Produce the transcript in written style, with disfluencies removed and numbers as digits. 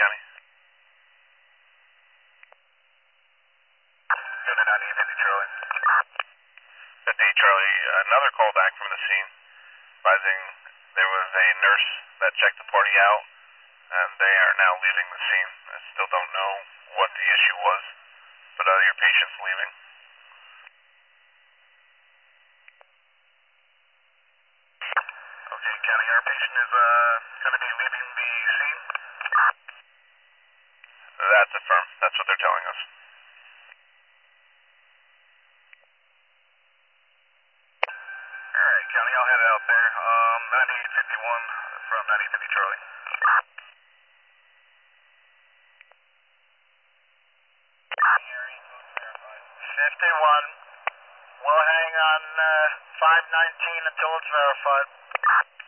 County. Go to 9050 Charlie. 50 Charlie, another call back from the scene, advising there was a nurse that checked the party out, and they are now leaving the scene. I still don't know what the issue was, but your patient's leaving. Okay, County, our patient is going to be leaving the scene? That's affirmed. That's what they're telling us. Alright, County, I'll head out there. 9851 from 9050 Charlie. 51. We'll hang on 519 until it's verified.